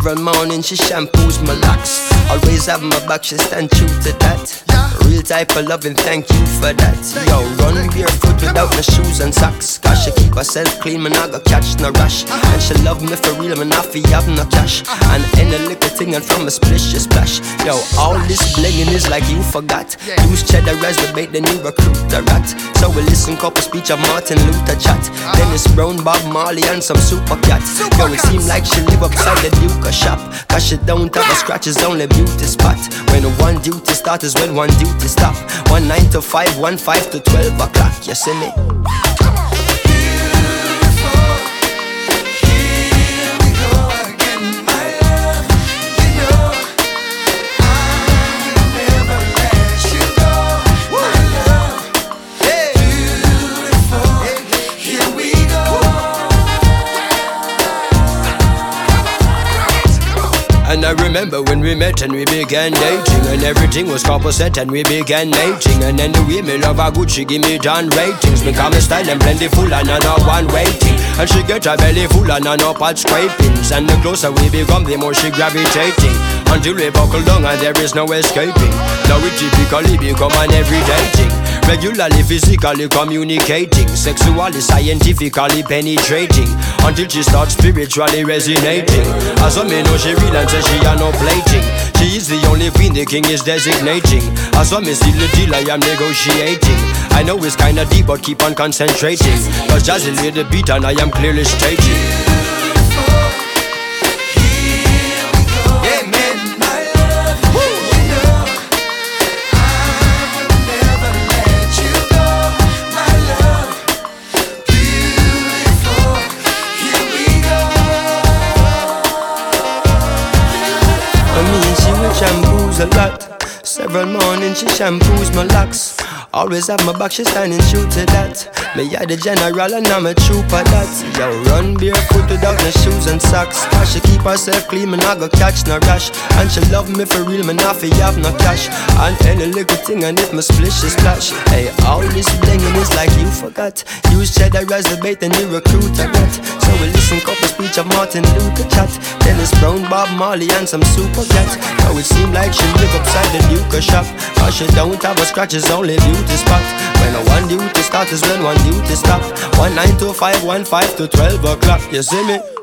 Several mornings she shampoos my locks. Always have my back, she stand true to that. Real type of loving, thank you for that. Yo, run barefoot without no shoes and socks. Cause she keep herself clean, man, I got catch no rush. And she love me for real, man, I feel have no cash. And any little thing and from a splish, she splash. Yo, all this blinging is like you forgot. Use cheddar as the bait, then you recruit the rat. So we listen couple speech of Martin Luther chat. Dennis Brown, Bob Marley and some super cat. Yo, it seem like she live upside the Duke shop. Cause she don't have a scratch, it's only beauty spot. When one duty start is when one duty stop. 1 9 to 5, 1 5 to 12 o'clock, you see me? And I remember when we met and we began dating, and everything was composite and we began mating. And then the way me love her good, she give me down ratings. Me come style and plentiful and I know one waiting. And she get her belly full and I know pot scrapings. And the closer we become, the more she gravitating. Until we buckle down and there is no escaping. Now we typically become an everyday thing. Regularly, physically communicating, sexually, scientifically penetrating, until she starts spiritually resonating. As I me know she real and say she are no plating. She is the only queen the king is designating. As I me see the deal I am negotiating. I know it's kinda deep but keep on concentrating. Cause Jazzy lay the beat and I am clearly stating. Shampoos a lot. Several mornings she shampoos my locks. Always have my back, she standing true to that. Me are the general and I'm a trooper that. Yo, run barefoot without no shoes and socks. Cause she keep herself clean, man, I go catch no rash. And she love me for real, man, I feel have no cash. And any little thing and if my splish is splash. Hey, all this blinging is like you forgot. Use cheddar as the bait and you recruit a rat. So we listen couple speech of Martin Luther chat. Dennis Brown, Bob Marley and some super cats. Now it seem like she live upside the Duke shop. Cause she don't have a scratch, it's only beauty spot. When one duty start is when one duty stop. 1 9 to 5, 1 5 to 12 o'clock, you see me?